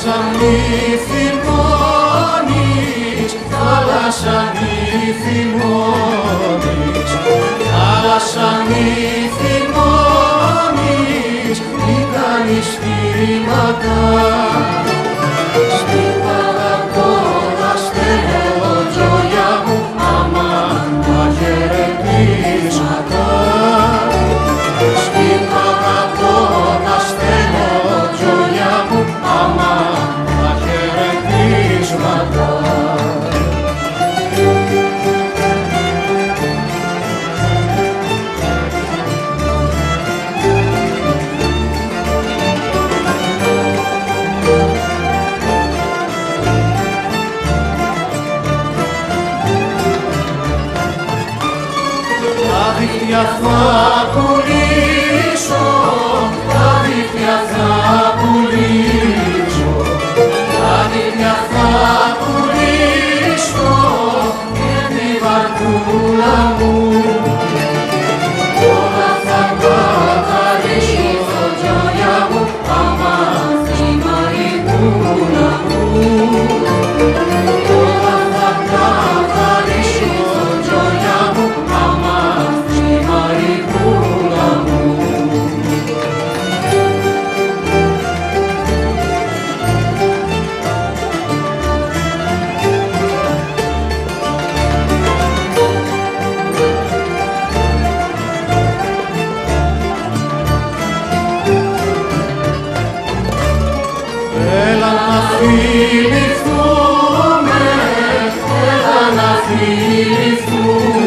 μη θυμώνεις, θάλασσα μη θυμώνεις, θάλασσα μη θυμώνεις, μη κάνεις θύματα. Στην Παγαπώνα στέλνω τζόγια μου, άμα τα χαιρετίσματα. Στην Παγαπώνα στέλνω τζόγια μου, άμα τα χαιρετίσματα. Τα δίχτυα θα πουλήσω, τα δίχτυα θα πουλήσω, τα δίχτυα θα πουλήσω και τη βαρκούλα μου. Όλα θα καθαρίσω, τζόγια μου, άμα θύμα η κούλα μου. Όλα θα καθαρίσω, τζόγια μου, άμα θύμα η κούλα μου. Έλα να φιληθούμε, έλα να φιληθούμε.